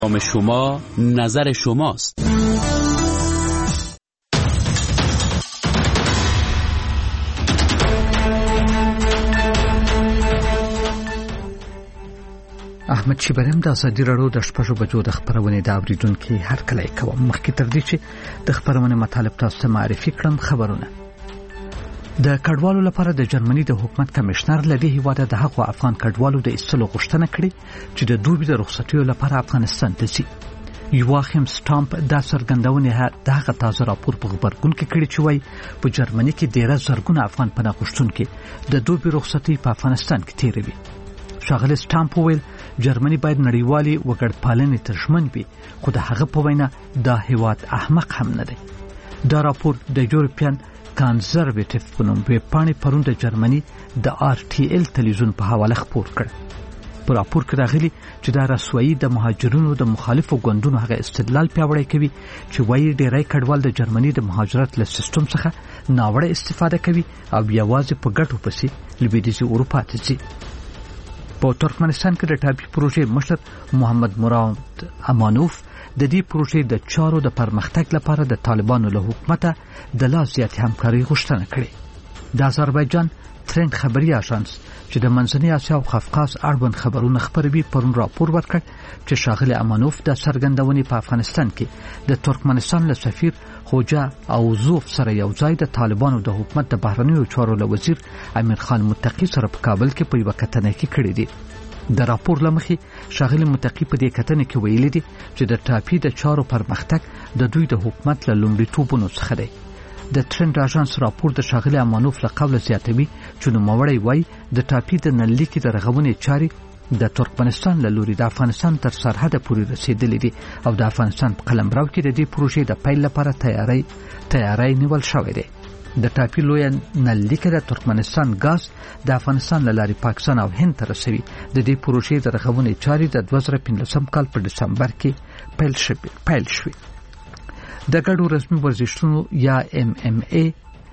شما نظر شماست. احمد شیبرم د ازادي راډیو د شپږو بجو د خبرونې د اوریدونکو هر کله کوم مخکې تر دې چې د خبرونې مطالب تاسو ته معرفي کړم. خبرونه د کډوالو لپاره د جرمني د حکومت کمشنر لدی هیواده د حق افغان کډوالو د ایستلو غوښتنه کړې چې د دوی د رخصتیو لپاره افغانستان ته ځي. یواخیم سټامپ د سرګندونې د هغه تازه راپور په خبرګون کې کړی چې وایي په جرمني کې ډیره زرګونه افغان پناه غوښتونکي د دوی رخصتي په افغانستان کې تیروي. ښاغلی سټامپ ویل جرمني باید نړیوالي وګړپالنې ته ژمن وي، خو د هغه په وینا دا هیواد احمق هم نه دی. دا راپور د یورپین کنزرویټیو په نوم ویبپاڼې پرون د جرمني د RTL تلویزیون په حواله خپور کړ. په راپور کې راغلي چې دا رسوایی د مهاجرینو د مخالفو ګوندونو هغه استدلال پیاوړی کوي چې وایي ډیری کډوال د جرمني د مهاجرت له سیستم څخه ناوړه استفاده کوي او یوازې په ګټو پسې لویدیځي اروپا ته ځي. په ترکمنستان کې د ټاپي پروژې مشر محمد مراد امانوف د دې پروژې د چارو د پرمختګ لپاره د طالبانو له حکومته د لا زیاتې همکاري غوښتنه کړې. د آذربایجان ترند خبري اژانس چې د منځنۍ اسیا او قفقاز اړوند خبرونه خپروي پرون راپور ورکړ چې ښاغلی امانوف د څرګندونې په افغانستان کې د ترکمنستان له سفیر خوجا اوزوف سره یو ځای د طالبانو د حکومت د بهرنیو چارو له وزیر امیر خان متقی سره په کابل کې په یوه کتنه کې کړې دي. د راپور لمخې ښاغلی متقی په دې کتنه کې ویلي دي چې د ټاپي د چارو پرمختګ د دوی د حکومت له لومړیتوبونو څخه دی. د ترند اژانس راپور د ښاغلی امانوف له قوله زیاتوي چې نوموړی وایي د ټاپي د نللیکې د رغونې چارې د ترکمنستان له لوري د افغانستان تر سرحده پورې رسیدلې دي او د افغانستان په قلمرو کې د دې پروژې د پیل لپاره تیاری نیول شوې ده. د ټاپي لوی نللیکه د ترکمنستان غاز د افغانستان له لارې پاکستان او هند ته رسوي. د دې پروژې د رغونې چارې د 2015 کال په دسمبر کې پیل شوې. د ګډو رسمي ورزشونو یا MMA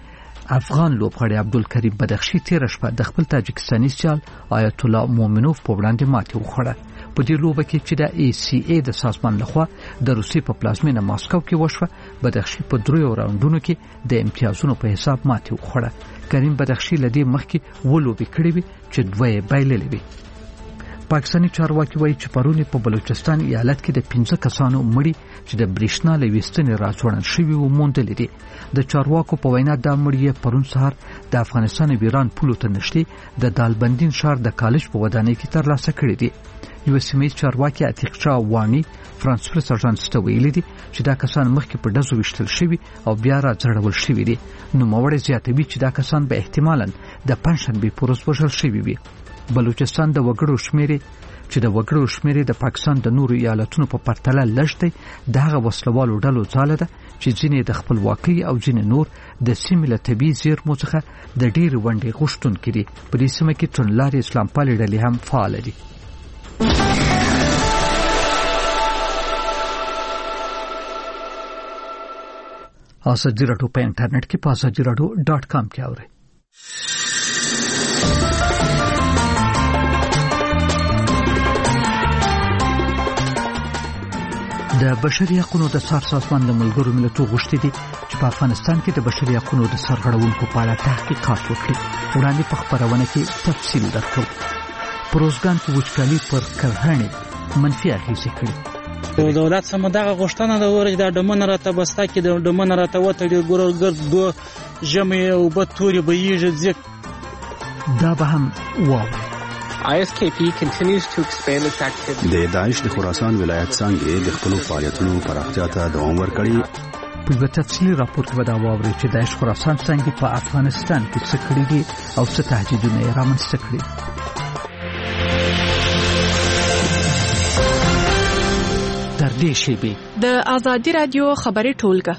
افغان لوبغاړی عبدالکریم بدخشي تیر شپه د خپل تاجکستاني سیال آیت الله مومنوف په وړاندې ماتې وخوړه. په دې لوبه کې چې د ACA د سازمان لخوا د روسیې په پلازمینه ماسکو کې وشوه، بدخشي په 3 راوندونو کې د امتیازونو په حساب ماتې وخوړه. کریم بدخشي لدې مخکې ولوبې کړې وي چې 2 بایللې وي. پاکستاني چارواکي وایي چې پرون په بلوچستان ایالت کې د 15 کسانو مړي چې د برېښنا له ویستنې راځوړل شوي و موندل دي. د چارواکو په وینا دا مړي پرون سهار د افغانستان او ایران پولو ته نشټي د دالبندین ښار د کالج په ودانۍ کې ترلاسه کړي دي. یو سیمه چارواکي عتیق شاه وانی فرانس پریس اژانس ته ویلي دي چې دا کسان مخکې په ډزو وشتل شوي او بیا راځړول شوي دي. نو موړې زیاتوي چې دا کسان به احتمالاً د پنځشنبه پر ورځ وژل شوي وي. بلوچستان د وګړو شمیرې د پاکستان د نورو ایالتونو په پرتله لږ دی. دغه وسلوالو ډلو ځاله ده چې ځینې د خپلواکۍ او ځینې نور د سیمې له طبیعي زیرمو څخه د ډېرې ونډې غوښتونکي دي. په دې سیمه کې توندلارې اسلام پالې ډلې هم فعال دي. ازادي راډیو په انټرنیټ کې په azadieradio.com کې اورئ. د بشري حقوقو د سازمان د ملګرو ملتونو غوښتي دي چې په افغانستان کې د بشري حقوقو د سرغړونکو په اړه تحقیقات وکړي. وړاندې په خبرونه کې تفصیل درکړو. پروزګان کې وچکالي پر کرهڼې منفي اغېزې کړې. دولت سم دغه غوښتنه د ورګ د ډمن راته بستا کې د ډمن راته وته ګورګر دو جمع او بتوري بهیږي ځکه دا به هم واو. ISKP continues to expand its activities. د داعش د خراسان ولایت څنګه د خپل فعالیتونو پراختیا ته دوام ورکړي. په تفصیلي راپور کې دا واوري چې داعش خراسان څنګه په افغانستان کې څه کړي دي او څه تهدیدونه یې رامنځته کړي. تر دې شیبې د ازادي رادیو خبري ټولګه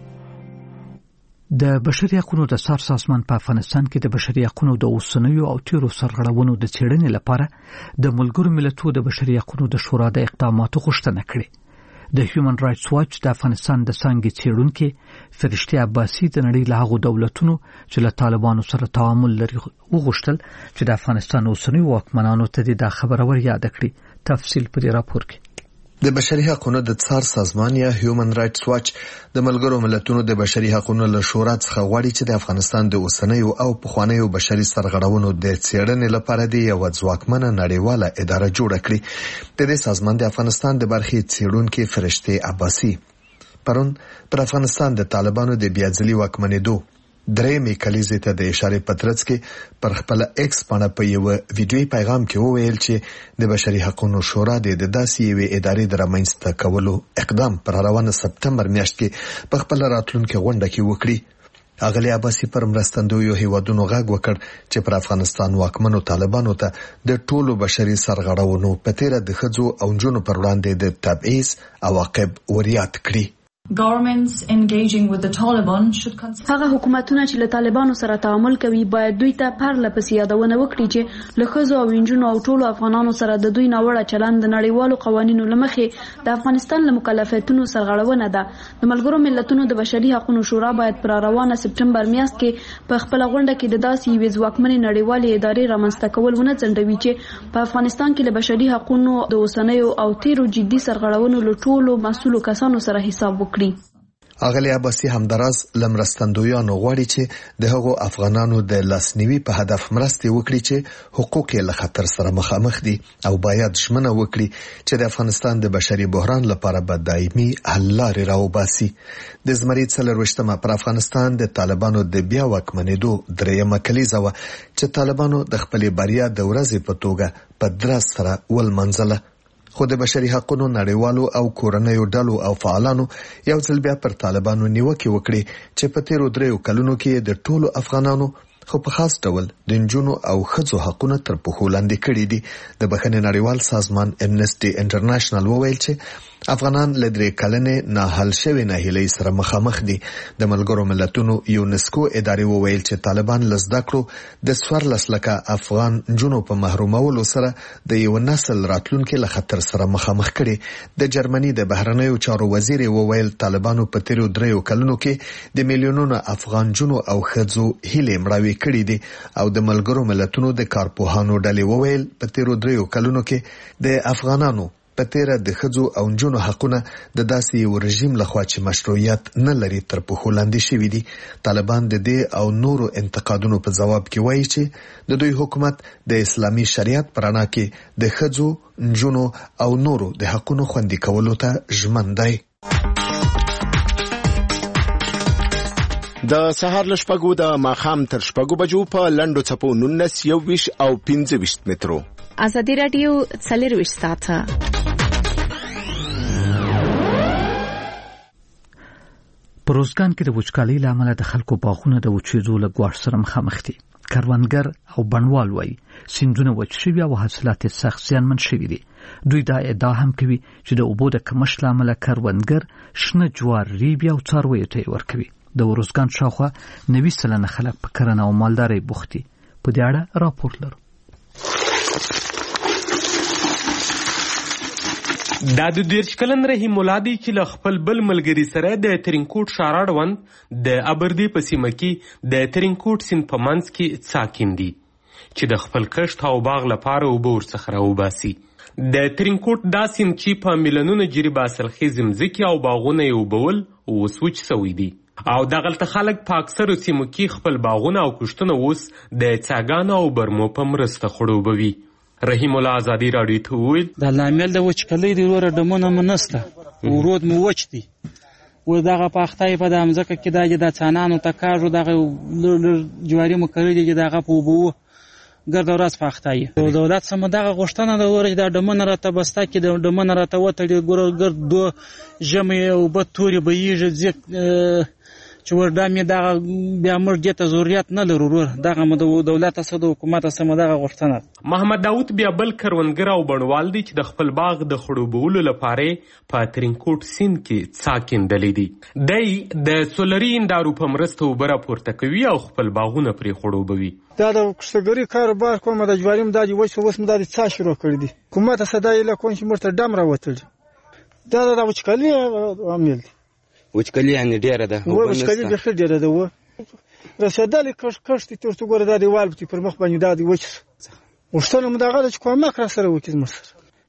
د بشري حقوقو د سازمان په افغانستان کې د بشري حقوقو د اوسنیو او تیرو سرغړونو د څېړنې لپاره د ملګرو ملتونو د بشري حقوقو د شورا د اقداماتو غوښتنه کړې. د هیومن رائټس واچ د افغانستان د څنګه څېړونکو فرشتي عباسي د نړۍ له هغو دولتونو چې له طالبانو سره تعامل لري وغوښتل چې د افغانستان اوسنیو واکمنانو ته د خبرور یاد کړي. تفصیل په دې راپور کې. د بشري حقوقو د څار سازمان یا هیومن رائټس واچ د ملګرو ملتونو د بشري حقوقو له شورا څخه غواړي چې د افغانستان د اوسنیو او پخوانیو بشري سرغړونو د څېړنې لپاره د یو ځواکمنه نړیواله اداره جوړه کړي. د دې سازمان د افغانستان د برخې څېړونکي فرشته عباسي پرون پر افغانستان د طالبانو د بیاځلي واکمنېدو درېمې کلیزې ته د اشاره پترڅ کې پر خپل ایکس باندې په یو ویډیوي پیغام کې وویل چې د بشري حقوقو شورا د داسې یوې ادارې د رامنځته کولو اقدام پر روانه سپتمبر میاشت کې په خپل راتلونکي غونډه کې وکړي. اغلی عباسي پر مرستندویو هیوادونو غږ وکړ چې پر افغانستان واکمنو طالبانو ته د ټولو بشري سرغړونو په تیره د ښځو او نجونو پر وړاندې د تبعیض عواقب وریاد کړي. هغه حکومتونه چې له طالبانو سره تعامل کوي باید دوی ته پرله پسې یادونه وکړي چې له ښځو او نجونو او ټولو افغانانو سره د دوی ناوړه چلند د نړیوالو قوانینو له مخې د افغانستان له مکلفیتونو سرغړونه ده. د ملګرو ملتونو د بشري حقوقو شورا باید پر روانه سپتمبر میاشت کې په خپل غونډه کې د داسې یوې ځواکمنې نړیوالې ادارې رامنځته کول ونه ځنډوي چې په افغانستان کې له بشري حقوقو د اوسنیو او تیرو جدي سرغړونو له ټولو مسؤلو کسانو سره حساب وکړي. اغلی عباسي همداراز لمرستندویانو غواړي چې د هغو افغانانو د لاسنیوي په هدف مرستې وکړي چې حقوق یې له خطر سره مخامخ دي او باید ژمنه وکړي چې د افغانستان د بشري بحران لپاره به دایمي حل لارې راوباسي. د زمري 24مه پر افغانستان د طالبانو د بیا واکمنېدو درېیمه کلیزه وه چې طالبانو د خپلې بریا د ورځې په توګه په درز سره ولمنځله. خو د بشري حقوقو نړیوالو او کورنیو ډلو او فعالانو یو ځل بیا پر طالبانو نیوکې وکړي چې په تیرو 3 کلونو کې د ټولو افغانانو خو په خاص ډول د نجونو او ښځو حقونه تر پښو لاندې کړي دي. د بخښنې نړیوال سازمان امنسټي انټرنیشنل وویل چې افغانان له 3 کلنې نه حل شوی ناهیلۍ سره مخامخ دي. د ملګرو ملتونو یونسکو ادارې وویل چې طالبان له زده کړو د 14 لکه افغان نجونو په محرومولو سره د یو نسل راتلونکي له خطر سره مخامخ کړي. د جرمني د بهرنیو چارو وزیر وویل طالبانو په تیرو 3 کلونو کې د میلیونونو افغان نجونو او ښځو هیلې مړاوې کړي دي او د ملګرو ملتونو د کارپوهانو ډلې وویل په تیرو 3 کلونو کې د افغانانو په تیره د ښځو او نجونو حقونه د داسې یو رژیم لخوا چې مشروعیت نه لري تر پښو لاندې شوي دي. طالبان د دې او نورو انتقادونو په ځواب کې وایي چې د دوی حکومت د اسلامي شریعت په رڼا کې د ښځو، نجونو او نورو د حقونو خوندي کولو ته ژمن دی. د سهار له شپږو د ماښام تر شپږو بجو په لنډو څپو 19 21 او 25 مترو. ازادي راډیو 24 ساعته. په روزګان کې د وچکالۍ له امله د خلکو باغونه د وچېدو له ګواښ سره مخامخ دي. کروندګر او بڼوال وایي سیندونه وچ شوي او حاصلات یې سخت زیانمن شوي دي. دوی دا ادعا هم کوي چې د اوبو د کمښت له امله کروندګر شنه جوار، ریبې او څارویو ته یې ورکوي. د ورزګان شاوخوا 90% خلک په کرنه او مالدارۍ بوخت دي. په دې اړه راپور لرو. دا د 30 کلن رحیم الله دی چې له خپل بل ملګري سره د ترینکوټ ښاراړوند د ابردي په سیمه کې د ترینکوټ سیند په منځ کې ساکن دي چې د خپل کښت او باغ لپاره اوبه ورڅخه راوباسي. د ترینکوټ دا سیند چې په میلیونونو جریب حاصلخیزې مځکې او باغونه یې اوبول اوس وچ سوي دي او دغلته خلک په اکثرو سیمو کې خپل باغونه او کښتونه اوس د څاګانو او برمو په مرسته خړوبوي. رحیم الله ازادي راډیو ته وویل د لامل د وچکالۍ د وروره ډمونه مو نسته، ورود مو وچ دي. و دغه پاختای په د مځکه کې د څانانو تکاژو دغه جواري مو کړی دي دغه په اوبو ګرد ورځ پاختای. دولت سم دغه غوښتنه د ورج د ډمونه راته بستا کې د ډمونه راته وتړي ګرد دو جمع او بتوري بهیږي چې ورډامې دغه بیا موږ دې ته ضرورت نه لرو. دغه مو د دولت سره د حکومت سره دغه غوښتنه. محمد داود بیا بل کروندګر او بڼوال دی چې د خپل باغ د خړوبولو لپاره په ترینکوټ سیند کې څاکندلې دي. دی د سولري اندارو په مرسته اوبه راپورته کوي او خپل باغونه پرې خړوبوي. دا د کښتګرۍ کاروبار کوم د جواریم د وچ اوس مو د څا شروع کړی دي. حکومت صداي له کوم چې مرته ډم راوتل. دا د وچکالۍ عامل دی. وچکالي یعنی ډیره ده. وچکالي ډیره ډیره ده. و رسیدلې کښت تر څو ګوره د دیوال په پر مخ باندې د وچ وښتنه مداغه چې کومه کړ سره وکړ مر سره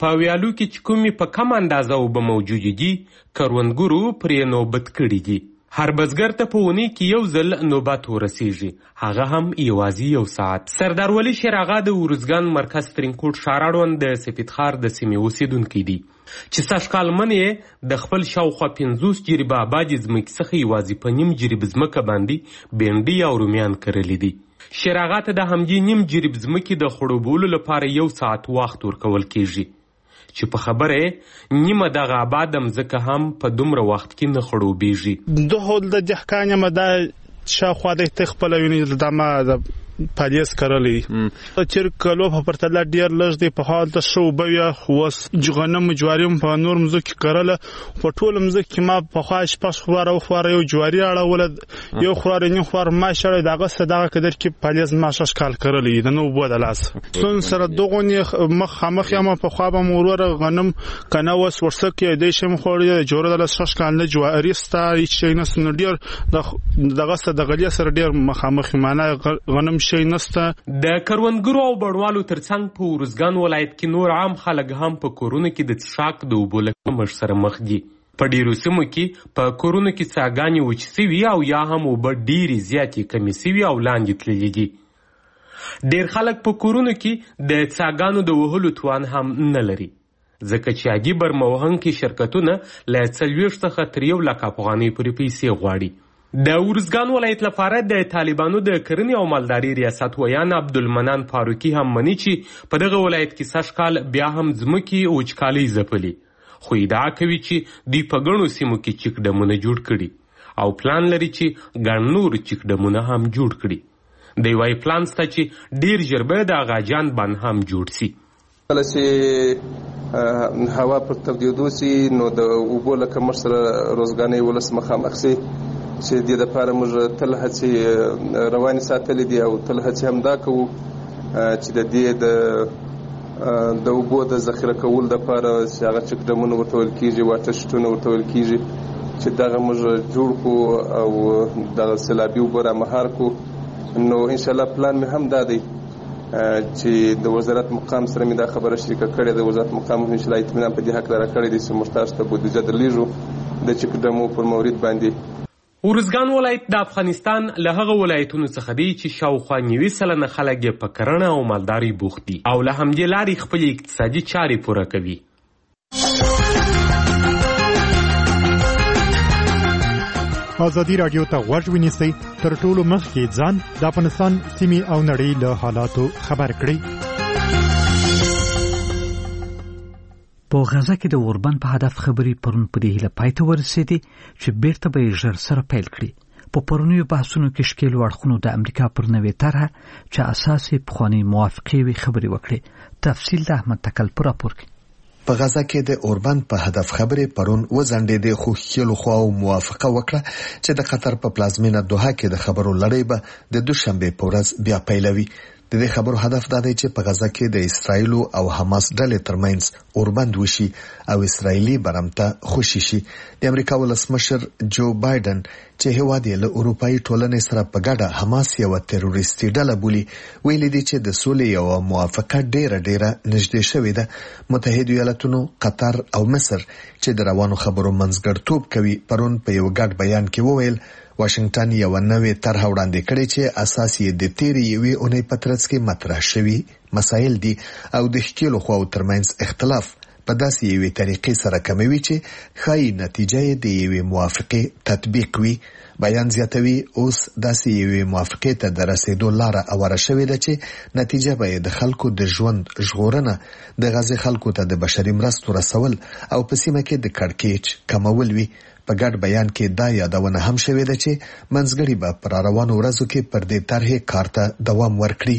په ویالو کې چې کومې په کم اندازه اوبه موجودې دي کروندګرو پرې نوبت کړي دي. هر بزګر ته په اونۍ کې یو ځل نوبت ورسیږي، هغه هم یوازې 1 ساعت. سردار ولی شیر آغا د ارزګان مرکز ترینکوټ ښار اړوند د سپیدخار د سیمې اوسیدونکی دی چې سږکال منې د خپل شاوخوا 50 جریبه آبادې ځمکې څخه یوازې په نیم جریب ځمکه باندې بینډي او رومیان کرلي دي. شیر آغا ته د همدې نیم جریب ځمکې د خړوبولو لپاره 1 ساعت وخت ورکول کیږي چې په خبره نیمه دغه آباد مځکه هم په دومره وخت کې نه خړوبېږي. د هول د دهقان یم دا شاوخوا د تخپل ویني دمه د پالیس کرلی چیر کلو په پرتله ډیر لږ دی په حال د شو بیا خوس غنم جواریم په نور مزک کرله په ټول مزک کې ما په خواش پاس خواره او خواره یو جواری اړول یو خواره نه خوار ما شړ دغه صدقه کدر کې پالیس ما شش کال کرلی د نو بو د لاس سن سره دغه مخ یم په خوابه مرور غنم کنه وس ورسکه د شم خوري جوړه د شش کال نه جواری ستا هیڅ نه سن ډیر دغه صدقه سره ډیر مخامخ معنی غنم د کروندګرو او بڼوالو ترڅنګ په ارزګان ولایت کې نور عام خلک هم په کورونو کې د څښاک د اوبو له کمښت سره مخ دي. په ډیرو سیمو کې په کورونو کې څاګانې وچې سوي او یا هم اوبه ډیرې زیاتې کمې سوي او لاندې تللي دي. ډیر خلک په کورونو کې د څاګانو د وهلو توان هم نه لري ځکه چې عادي برموهونکي شرکتونه له 40 څخه تر 1 لک افغانۍ پورې پیسې غواړي. د ارزګان ولایت لپاره د طالبانو د کرنې او مالداري ریاست ویان عبدالمنان فاروقي هم مني چې په دغه ولایت کې سږکال بیا هم ځمکې وچکالۍ ځپلي، خو ادعا کوي چې دوی په ګڼو سیمو کې چیک ډمونه جوړ کړي او پلان لري چې ګڼ نور چیک ډمونه هم جوړ کړي. دی وايي پلان سته چې ډیر ژر به د اغاجان بند هم جوړ سي. کله چې هوا پر تودېدو سي نو د اوبو له کمښت سره روزګانۍ ولس مخامخ سي چې د لپاره موږ تل هڅې روانې ساتلې دي او تل هڅې هم دا کوو چې د دې د اوبو د ذخیره کولو لپاره چې هغه چک ډمونه ورته ویل کېږي واټر شیټونه ورته ویل کېږي چې دغه موږ جوړ کړو او دغه سیلابي اوبه رامهار کړو. نو انشاءالله پلان مې هم دا دی چې د وزارت مقام سره مې دا خبره شریکه کړې ده. وزارت مقام انشاءالله اطمینان په دې هکله راکړی دی چې موږ تاسو ته بودیجه درلیږو د چک ډمو پر مورد باندې. ارزګان ولایت د افغانستان له هغه ولایتونو څخه دی چې شاوخوا 90% خلک یې په کرنه او مالداري بوخت دي او له همدې لارې خپل اقتصادي چارې پوره کوي. ازادي راډیو ته غوږ ونیسئ تر ټولو مخکې ځان د افغانستان سیمې او نړۍ له حالاتو خبر کړئ. په غزه کې د اوربند په هدف خبرې پرون په دې هیله پای ته ورسېدې چې بیرته به یې ژر سره پیل کړي. په پرونیو بحثونو کې ښکېلو اړخونو د امریکا پر نوې طرحه چې اساس یې پخوانۍ موافقې وي خبرې وکړې. تفصیل د احمد تکل په راپور کې. په غزه کې د اوربند په هدف خبرې پرون وځنډېدې خو ښکېلو خواو موافقه وکړه چې د قطر په پلازمینه دوحه کې د خبرو لړۍ به د دوشنبه په ورځ بیا پیلوي. د دې خبرو هدف دا دی چې په غزه کې د اسرایل او حماس ډلې ترمنځ اوربند وشي او اسرایلی برمته خوشي شي. د امریکا ولسمشر جو بایدن چې هیواد یې له اروپאי ټولنې سره په ګډه حماس یو تروریستي ډله بولي ویلي دي چې د سولې یو موافقه ډیره نږدې شوې ده. متحده ایالاتونو، قطر او مصر چې د روانو خبرو منځګړیتوب کوي پرون په یو ګډ بیان کې وویل واشنگټن یو نوې طرحه وړاندې کړې چې اساس یې د تیرې یوې اونۍ په ترڅ کې مطرح شوي مسایل دي او د ښکېلو خواو ترمنځ اختلاف په داسې یوې طریقې سره کموي چې ښایي نتیجه یې د یوې موافقې تطبیق وي. بیان زیاتوي اوس داسې یوې موافقې ته د رسیدو لاره اوره شوې ده چې نتیجه به د خلکو د ژوند ژغورنه، د غزې خلکو ته د بشري مرستو رسول او په سیمه کې د کړکېچ کمول وي. په ګډ بیان کې دا یادونه هم شوې ده چې منځګړي به پر روانو ورځو کې پر دې طرحې کار ته دوام ورکړي.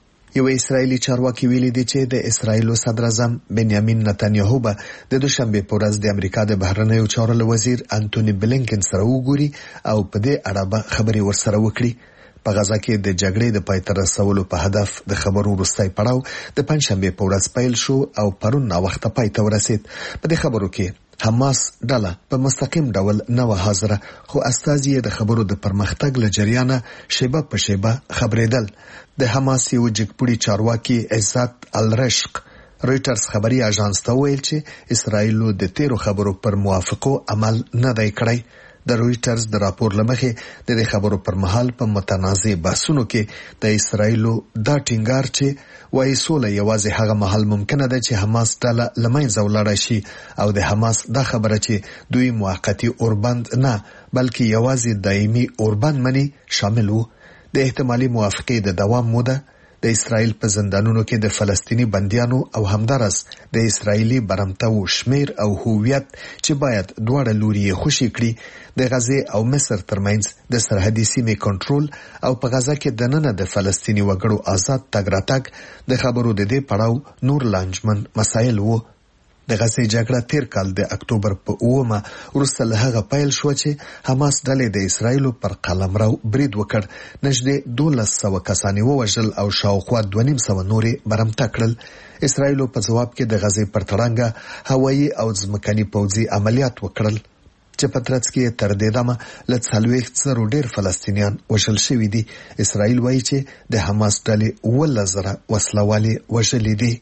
یو اسرایلی چارواکي ویلي دی چې د اسرایل صدر اعظم بنیامین نتانیاهو به د دوشنبه په ورځ د امریکا د بهرنیو چارو وزیر انټونی بلینکن سره وګوري او په دې اړه به خبرې ورسره وکړي. په غزه کې د جګړې د پای ته رسولو په هدف د خبرو وروستی پړاو د پنځشنبه په ورځ پیل شو او پرون ناوخته پای ته ورسید. په دې خبرو کې حماس ډله په مستقیم ډول نه و حاضره خو استازي د خبرو د پرمختګ له جریانه شیبه په شیبه خبرېدل. د حماس یو جګپوړي چارواکي عزت الرشق رويټرز خبري اژانس ته ویل چې اسرائیل د تیرو خبرو پر موافقو عمل نه دی کړی. د رويټرز د راپور لمخې د خبرو پر مهال په متنازع بحثونو کې د اسرائیل دا ټینګار چې وايي سوله یوازې هغه مهال ممکنه ده چې حماس ډله لمنځه ولاړ شي او د حماس دا خبره چې دوی موقتی اوربند نه بلکې یوازې دایمي اوربند مني شامل وو. د احتمالي موافقې د دوام موده د اسرائیل په زندانونو کې د فلسطینی بنديانو او همدارس د اسرائیلي برمتو شمیر او هویت چې باید دواړه لوري خوشي کړي د غزه او مصر ترمنځ د سرحدي سیمې کنټرول او په غزه کې د نن د فلسطینی وګړو آزاد تګ راتګ د خبرو د دې پړاو نور لانجمن مسایل وو. د غزه جګړه تیر کال د اکتوبر په 9 وروسته له هغه پیل شو چې حماس ډلې د اسرائیل پر قلمرو برید وکړ. نږدې 1200 کسان ووژل او شاوخوا 250 نورې برمته کړل. اسرائیل په جواب کې د غزه پر تړنګ هوایي او ځمکني پوځي عملیات وکړل چې په ترڅ کې تر دې دمه له 40,000 ډیر فلسطینیان وژل شوي دي. اسرائیل وایي چې د حماس ډلې 1000 وسلوالې وژلې دي.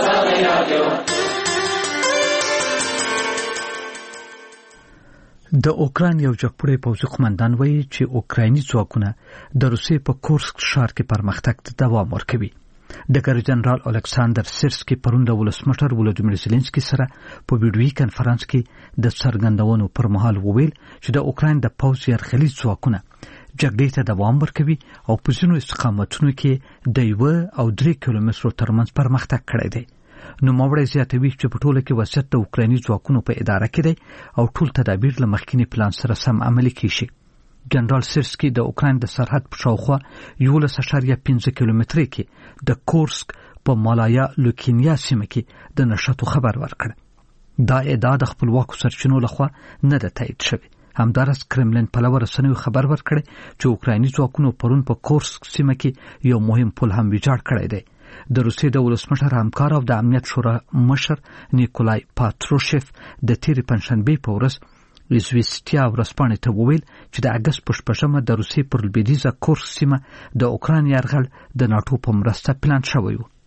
د اوکراین یو جګپوړی پوځي قومندان وایي چې اوکرایني ځواکونه د روسیې په کورسک ښار کې پرمختګ ته دوام ورکوي. ډګر جنرال الکساندر سیرسکي پرون د ولسمشر ولودیمیر زيلنسکي سره په ویډیويي کانفرنس کې د څرګندونو پر مهال وویل چې د اوکراین د پوځ یرغلي ځواکونه جګړې ته دوام ورکوي او په ځینو استقامتونو کې د 1 او 3 کیلومترو ترمنځ پرمختګ کړی دی. نو موري زیاتوي چې په ټوله کې وسعت د اوکرایني ځواکونو په اداره کې دی او ټول تدابیر له مخکینی پلان سره سم عملي کیږي. جنرال سیرسکي د اوکراین د سرحد په شاوخوا 11.5 کیلومترۍ کې د کورسک په مالایا لوکینیا سیمه کې د نشټو خبر ورکړ. دا ادعا د خپلواکو سرچینو لخوا نه ده تایید شوې. همدارس کرملین په لور رسنیو خبر ورکړ چې اوکرایني ځواکونو پرون په کورسک سیمه کې یو مهم پل هم ویجاړ کړی دی. د روسیې د ولسمشر همکار او د امنیت شورا مشر نیکولای پاتروشف د تیرې پنځشنبې په ورځ ایزویستیا ورځپاڼې ته وویل چې د اګست په 8 د روسیې پر لویدیځه کورسک سیمه د اوکراین یرغل د ناتو په مرسته پلان شوی و.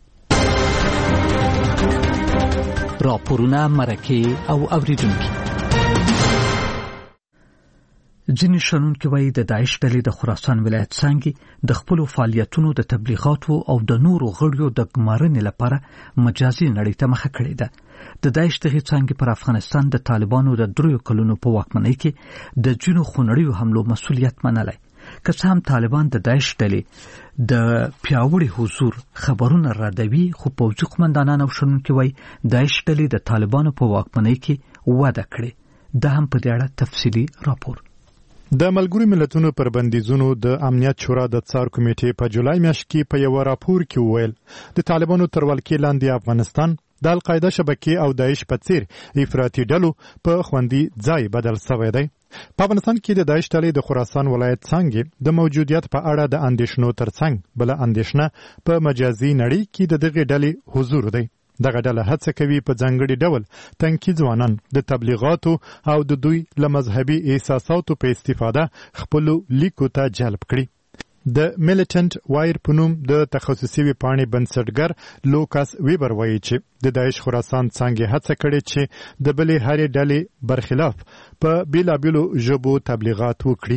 راپورونه مرکه او اوریدونکو ځینې شنونکي وایي د داعش ډلې د خراسان ولایت څنګه د خپل فعالیتونو د تبلیغاتو او د نورو غړیو د ګمارنې لپاره مجازي نړۍ ته مخه کړې ده. د داعش دغه څنګه پر افغانستان د طالبانو د 3 کلونو په واکمنۍ کې د جنو خونړیو حملو مسؤلیت منلای. که څه هم طالبان د داعش ډلې د پیاوړي حضور خبرونه ردوي، خو پوځي قومندانان او شنونکي وایي داعش ډلې د طالبانو په واکمنۍ کې وده کړې. دا هم په دې اړه تفصیلي راپور. د ملګرو ملتونو پر بندیزونو د امنیت شورا د څار کمیټې په جولای میاشت کې په یو راپور کې وویل د طالبانو تر ولکې لاندې افغانستان د القاعده شبکې او داعش په څیر افراطي ډلو په خوندي ځای بدل شوی دی. په افغانستان کې د داعش ډلې د خراسان ولایت څنګه د موجودیت په اړه د اندېښنو ترڅنګ بل اندېښنه په مجازي نړۍ کې د دغه ډلې حضور دی. دغه ډله هڅه کوي په ځانګړي ډول تنکي ځوانان د تبلیغاتو او د دوی له مذهبي احساساتو په استفاده خپل لیکو ته جلب کړي. د میلیټنټ وایر په نوم د تخصصي ویبپاڼې بنسټګر لوکاس ویبر وایي چې د داعش خراسان څنګه هڅه کړې چې د بلې هرې ډلې برخلاف په بیلابیلو ژبو تبلیغات وکړي.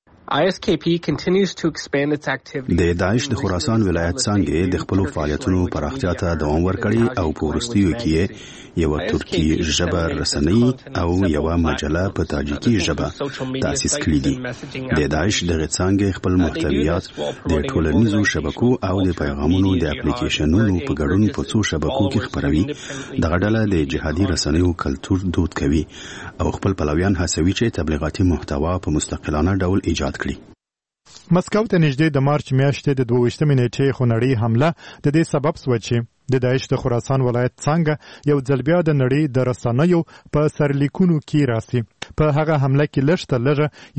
ISKP continues to expand its activities. د داعش د خراسان ولایت څنګه د خپل فعالیتونو پراختیا ته دوام ورکړي او په وروستیو کې یو ترکی ژبه رسنۍ او یو مجله په تاجیکي ژبه تاسیس کړې دي. د داعش د څنګه خپل محتویات د ټولنیزو شبکو او د پیغامونو د اپلیکیشنونو په ګډون په څو شبکو کې خپروي. دغه ډله د جهادي رسنیو کلتور دود کوي او خپل پلویان هڅوي چې تبلیغاتي محتوا په مستقلانه ډول ایجاد کړي. مسکو ته نږدې د مارچ میاشتې د 22 نیټې خونړۍ حمله د دې سبب شو چې د داعش د خراسان ولایت څنګه یو ځل بیا د نړۍ د رسنیو په سرلیکونو کې راسي. په هغه حمله کې لږ تر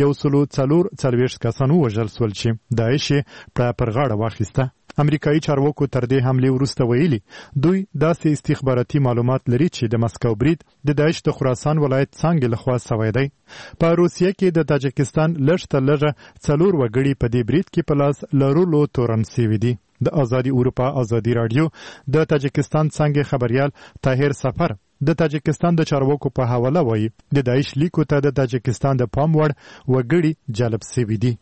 لږه 140 کسان وژل شول چې داعش پر غاړه واخیسته. امریکایي چارواکو تر دې حمله وروسته ویلي دوی داسې استخباراتي معلومات لري چې د مسکو برید د داعش د خراسان ولایت څنګه لخوا شوی دی. په روسیه کې د تاجکستان لږ تر لږه 4 وګړي په دې برید کې په لاس لرلو تورن شوي دي. د ازادي اروپا ازادي رادیو د تاجکستان څنګه خبريال طاهر سفر د تاجکستان د چارواکو په حواله وایي د داعش لیکو ته د تاجکستان د پام وړ وګړي جلب شوي دي.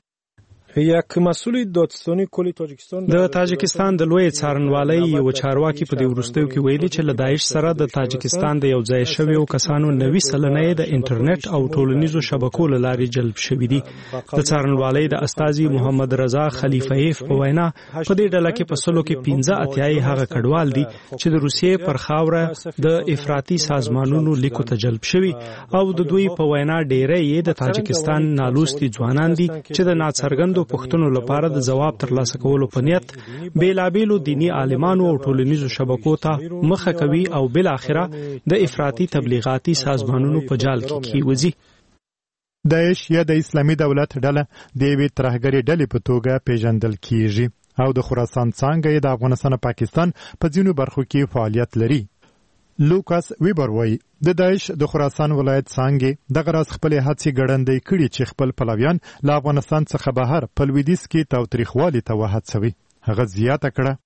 د تاجکستان د لوی څارنوالۍ یو چارواکي په دې وروستیو کې ویلي چې له داعش سره د تاجکستان د یو ځای شویو کسانو 90 سلنه د انټرنیټ او ټولنیزو شبکو له لارې جلب شوي دي. د څارنوالۍ د استاذي محمد رضا خلیفهیف په وینا په دې ډله کې په سلو کې 15 اتیاي هغه کډوال دي چې د روسیې پر خاوره د افراطي سازمانونو لیکو ته جلب شوي او د دوی په وینا ډیری یې د تاجکستان نالوستي ځوانان دي چې د ناڅرګندو پښتنو لپاره د جواب ترلاسه کولو په نیت بیلابیلو دینی عالمانو او ټولنیزو شبکو ته مخه کوي او بل اخره د افراطي تبلیغاتي سازمانونو په جال کې کیوځي. داعش یا د اسلامي دولت ډله د یوې ترهګرې ډلې په توګه پیژندل کیږي او د خراسان څنګه د افغانستان او پاکستان په ځینو برخو کې فعالیت لري. لوکاس ویبر وایي د داعش د خراسان ولایت څنګه د غراس خپل هڅې ګړندې کړي چې خپل پلویان له افغانستان څخه بهر په لویدیځ کې تاوتریخوالي ته وهڅوي. هغه زیاته کړه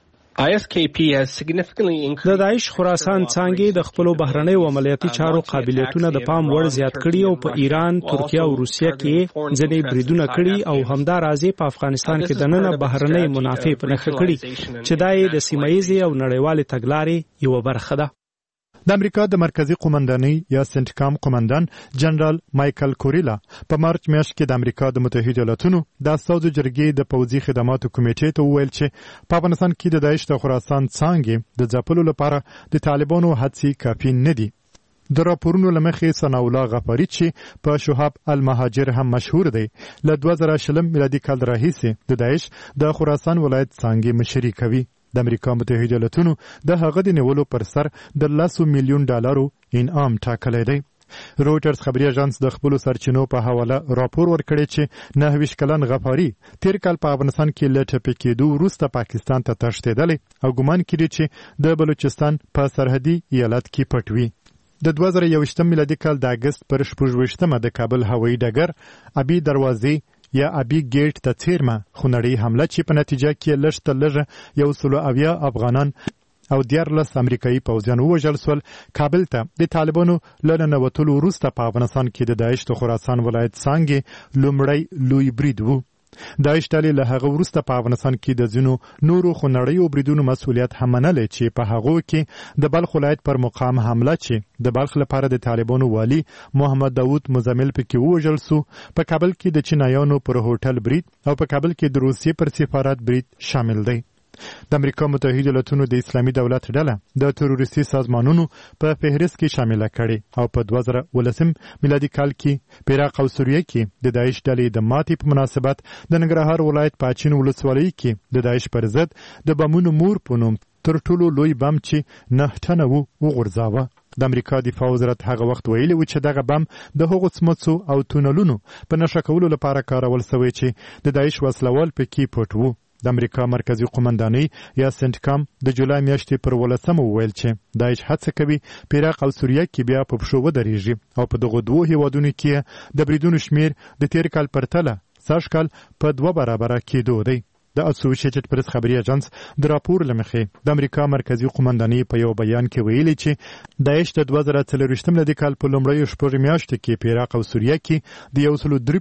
د داعش خراسان څنګه د خپل بهرنۍ او عملیاتي چارو قابلیتونه د پام وړ زیات کړي او په ایران، ترکیه او روسیه کې ځنې بریدونه کړي او همدا راځي په افغانستان کې د نن بهرنۍ منافع په نخښه کړي چې دای د سیمایي او نړیوال تګلارې یو برخه ده. د امریکا د مرکزی قومندانۍ یا سنټکام قومندان جنرال مایکل کوریلا په مارچ میاشت کې د امریکا د متحده ایالاتونو د اساسو جرګې د پوځي خدماتو کمیټې ته وویل چې په افغانستان کې د داعش د خراسان څنګه د ځپلو لپاره د طالبانو هڅې کافي نه دي. د راپورونو لمخې ثناء الله غفاری چې په شهاب المهاجر هم مشهور دی له 2020 میلادي کال راهیسې د داعش د خراسان ولایت څنګه مشري کوي. د امریکا متحده ایالاتونو د هغه د نیولو پر سر د $100 میلیون انعام ټاکلی دی. روټرز خبري اژانس د خپل سرچینو په حواله راپور ورکړی چې 29 کلن غفاری تیر کال په افغانستان کې لټه پکېدو وروسته پاکستان ته تښتېدلی او ګمان کړي چې د بلوچستان په سرحدي ایالت کې پټ وي. د 2021 میلادي کال د اگست پر 28 د کابل هوایي ډګر ابي دروازې یا ابي ګیټ ته څیرمه خونړۍ حمله چې په نتیجه کې لږ تر لږه 170 افغانان او 14 امریکایي پوځیان ووژل شول. کابل ته د طالبانو له ننوتلو وروسته په افغانستان کې د داعش د خراسان ولایت څنګه لومړی لوی برید و. داعش ډلې له هغه وروسته په افغانستان کې د ځینو نورو خونړیو بریدونو مسؤلیت هم منلی چې په هغو کې د بلخ ولایت پر مقام حمله چې د بلخ لپاره د طالبانو والی محمد داود مزمل پکې ووژل سو، په کابل کې د چینایانو پر هوټل برید او په کابل کې د روسیې پر سفارت برید شامل دی. د امریکا متحده ایالاتونو د اسلامي دولت ډله د تروریستي سازمانونو په فهرست کې شامل کړي او په 2019 میلادي کال کې په عراق او سوریه کې د داعش ډلې د ماتې په مناسبت د ننګرهار ولایت پاچین ولسوالۍ کې د داعش پر ضد د بمونو مور په نوم تر ټولو لوی بم چې 9 ټنه وغورځاوه. د امریکا دفاع وزارت هغه وخت ویلي و چې دغه بم د هغو څمڅو او تونلونو په نشه کولو لپاره کارول شوی چې د داعش وسلوال پکې پټ وو. د امریکا مرکزی قومندانۍ یا سنټکام د جولای میاشتې پر 18 وویل چې داعش هڅه کوي په عراق او سوریه کې بیا په پښو ودرېږي او په دغو دوو هیوادونو کې د بریدونو شمیر د تیر کال پرتله سږ کال په 2 برابره کېدو دی. د اسوسییټډ پریس خبري اژانس د راپور لمخې د امریکا مرکزی قومندانۍ په یو بیان کې ویلي چې داعش د 2023 میلادي کال په لومړیو شپږ میاشتو کې په عراق او سوریه کې د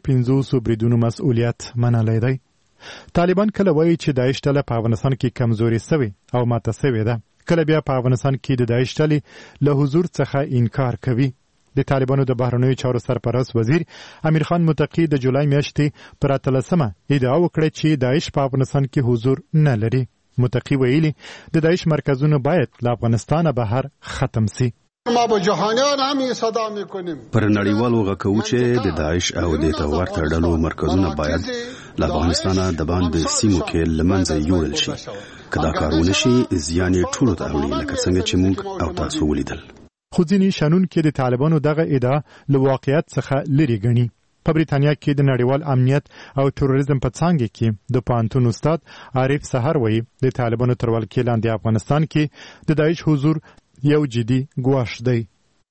153 بریدونو مسؤلیت منلی دی. طالبان کله وایي چې داعش ډله په افغانستان کې کمزوري شوې او ماته شوې ده، کله بیا په افغانستان کې د داعش ډلې له حضور څخه انکار کوي. د طالبانو د بهرنیو چارو سرپرست وزیر امیر خان متقی د جولای میاشتې پر 13 ادعا وکړه چې داعش په افغانستان کې حضور نه لري. متقی ویلي د داعش مرکزونه باید له افغانستانه بهر ختم سي. ما با جهانیان هم صدا میکنیم. پر نړیوالو غږو چې د داعش او د ورته ډلو مرکزونه باید له افغانستانه د باندې سیمو کې لمنځه یوړل شي. که دا کارونه شي زیان یې ټولو ته اړوي لکه څنګه چې موږ او تاسو ولیدل. خو ځینې شنونکي د طالبانو دغه ادعا له واقعیت څخه لرې ګڼي. په بریتانیا کې د نړیوال امنیت او تروریزم په څانګه کې د پوهنتون استاد عارف سحر وایي د طالبانو تر ولکې لاندې افغانستان کې د داعش حضور یو جدي ګواښ دی.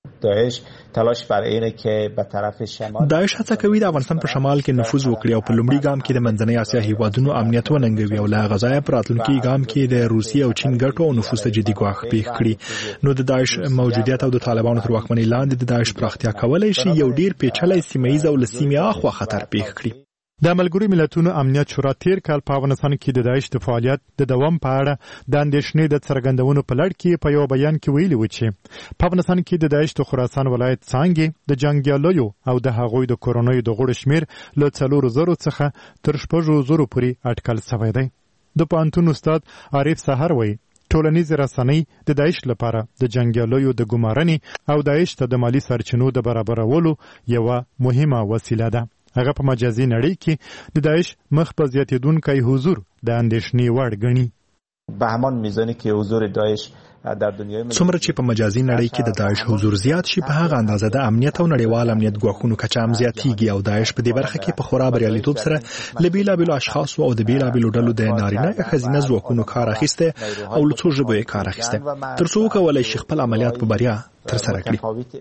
داعش تلاش بر اینه که به طرف شمال داعش هڅه کوي د افغانستان په شمال کې نفوذ وکړي او په لومړي ګام کې د منځنۍ اسیا هیوادونو امنیت وننګوي او له غزا په راتلونکي ګام کې د روسیې او چین ګټو او نفوذ ته جدي ګواښ پیښ کړي. نو د داعش موجودیت او د طالبانو تر واکمنۍ لاندې د داعش پراختیا کولای شي یو ډیر پیچلی سیمه‌ییز او له سیمې اخوا خطر پیښ کړي. د ملګرو ملتونو امنیت شورا تیر کال په افغانستان کې د داعش د فعالیت د دوام په اړه د اندېښنې د څرګندونو په لړ کې په یو بیان کې ویلي و چې په افغانستان کې د داعش د خراسان ولایت څانګې د جنګیالیو او د هغوی د کورنیو د غړو شمیر له 4,000 څخه تر 6,000 پورې اټکل شوی دی. د پوهنتون استاد عارف سحر وایي ټولنیز رسنۍ د داعش لپاره د جنګیالیو د ګمارنې او داعش ته د مالی سرچینو د برابرولو یوه مهمه وسیله ده. هغه په مجازي نړۍ کې د داعش مخ په زیاتېدونکی حضور د اندېښنې وړ ګڼي. به همان میزانی که حضور داعش در دنیای څومره چې په مجازي نړۍ کې د داعش حضور زیات شي په هغه اندازه د امنیت او نړیوال امنیت ګواښونو کچه هم زیاتېږي او داعش په دې برخه کې په خورا بریالیتوب سره له بېلابېلو اشخاصو او د بېلابېلو ډلو د نارینه یا ښځینه ځواکونو کار اخیستی او له څو ژبو یې کار اخیستی تر څو وکولی شي خپل عملیات په بریا ترسره کړي.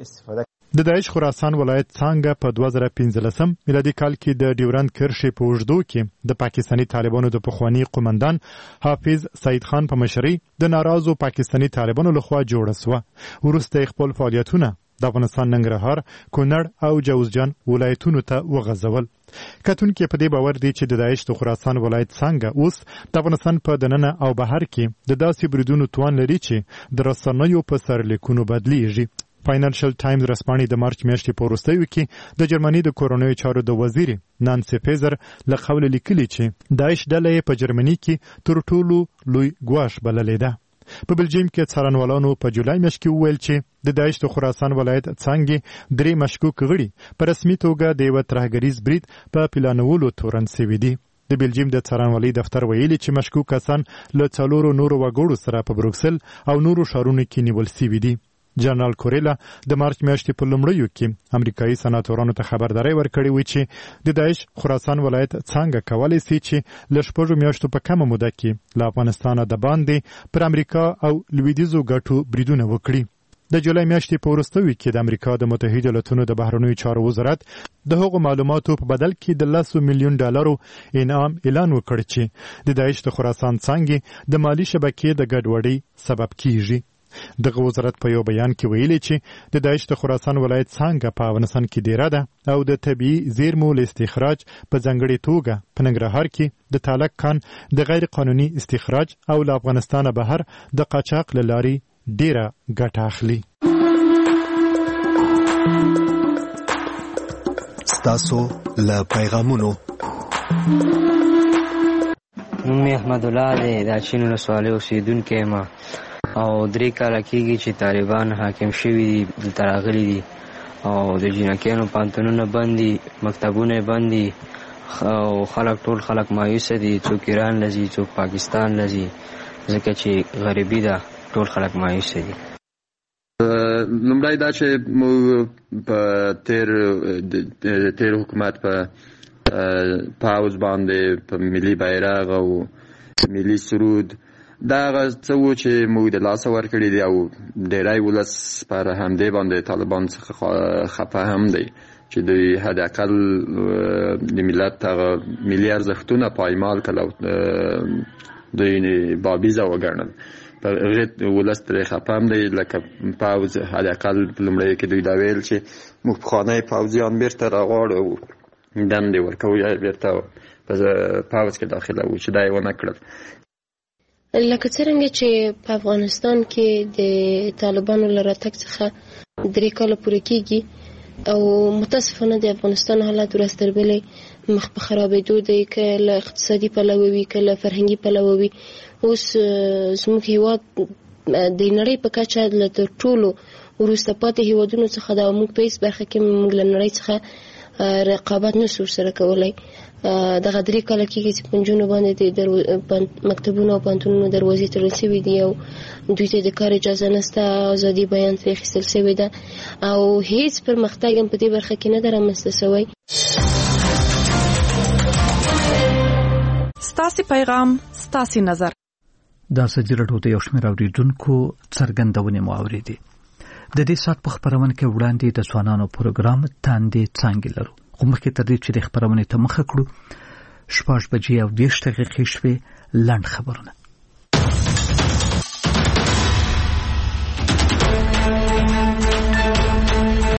د داعش خراسان ولایت څانګه په 2015 میلادي کال کې د ډیورند کرښې په اوږدو کې د پاکستاني طالبانو د پخوانی قومندان حافظ سعید خان په مشرۍ د ناراضو پاکستاني طالبانو لخوا جوړه شوه. وروسته خپل فعالیتونه د افغانستان ننګرهار، کونړ او جوزجان ولایتونو ته وغځول. کتونکي په دې باور دي چې د داعش د خراسان ولایت څنګه اوس د افغانستان په دننه او بهر کې د داسې بریدونو توان لري چې د رسنیو په سرلیکونو بدلیږي. فاینانشل ټایمز رسپانې د مارچ میاشتې په وروستیو کې د جرمني د کورنیو چارو د وزیر نانسی فیزر له قوله لیکلي چې داعش ډله یې په جرمني کې تر ټولو لوی ګواښ بللې ده. په بلجیم کې څارنوالانو په جولای میاشت کې وویل چې د داعش د خراسان ولایت څانګې 3 مشکوک غړي په رسمي توګه د یوه ترهګریز برید په پلانولو تورن شوي دي. د بلجیم د څارنوالۍ دفتر ویلي چې مشکوک کسان له 4 نورو وګړو سره په بروکسل او نورو ښارونو کې نیول شوي دي. جنرال کوریلا د مارچ میاشتې په لومړیو کې امریکایي سناتورانو ته خبرداری ورکړې وه چې د داعش خراسان ولایت څنګه کولی شي چې له 6 میاشتو په کمه موده کې له افغانستانه د باندې پر امریکا او لویدیځو ګټو بریدونه وکړي. د جولای میاشتې په وروستیو کې د امریکا د متحده ایالاتونو د بهرنیو چارو وزارت د هغو معلوماتو په بدل کې د $10 میلیون انعام اعلان وکړ چې د داعش د خراسان څانګې د مالی شبکې د ګډوډۍ سبب کیږي. دغه وزارت په یو بیان کې ویلي چې د داعش د خراسان ولایت څنګه په افغانستان کې ډیره ده او د طبي زیرمو له استخراج په ځانګړې توګه په ننګرهار کې د تالک کان د غیر قانوني استخراج او له افغانستانه بهر د قاچاق له لارې ډیره ګټه اخلي. ستاسو له پیغامونو نوم احمد الله دی د چین ولسوالۍ اوسیدونکی یم او 3 کاله کېږي چې طالبان حاکم شوي دي دلته راغلي دي او د جینکیانو پوهنتونونه بند دي مکتبونه یې بند دي او ټول خلک مایوسه دي څوک ایران له ځي څوک پاکستان له ځي ځکه چې غریبي ده ټول خلک مایوسه دي. لومړی دا چې موږ په تیر حکومت په پاوز باندې په ملي بیرغ او ملي سرود دا څه و چې موږ د لاسه ورکړي دي او ډیری ولس پر همدې باندې طالبان څخه خفه هم دی چې دوی حداقل د ملت هغه ملي ارزښتونه پایمال کړل دوی بابیزه وګڼل. ولس ترې خفه هم دی لکه پاوز حداقل په لومړیو کې دوی دا ویل چې موږ پخوانی پوځیان بیرته راغواړو دندې ورکوو یا بیرته په پاوز کې داخله وو چې دا یې ونه کړل. لکه څرنګه چې په افغانستان کې د طالبانو له راتګ څخه 3 کاله پوره کېږي او متاسفانه د افغانستان حالات ورځ تر بلې مخ په خرابېدو دی، که له اقتصادي پلوه وي که له فرهنګي پلوه وي. اوس زموږ هېواد د نړۍ په کچه له تر ټولو وروسته پاتې هېوادونو څخه ده او موږ په هېڅ برخه کې موږ له نړۍ څخه رقابت نشو ورسره کولی. دغه 3 کاله کېږي چې په نجونو باندې د مکتبونو او پوهنتونونو دروازې تړل شوي دي او دوی ته د کار اجازه نشته، ازادي بیان ترې اخیستل شوې ده او هیڅ پرمختګ هم په دې برخه کې نه ده رامنځته شوی. ستاسې پیغام ستاسې نظر. د ازادي راډیو د یو شمېر اورېدونکو څرګندونې مو اورېدې. د دې سات په خبرونه کې وړاندې د ځوانانو پروګرام تاندې څنګه لرو خو مخکې تر دې چې د خبرونه ته مخه کړو 6:20 شوې لاند خبرونه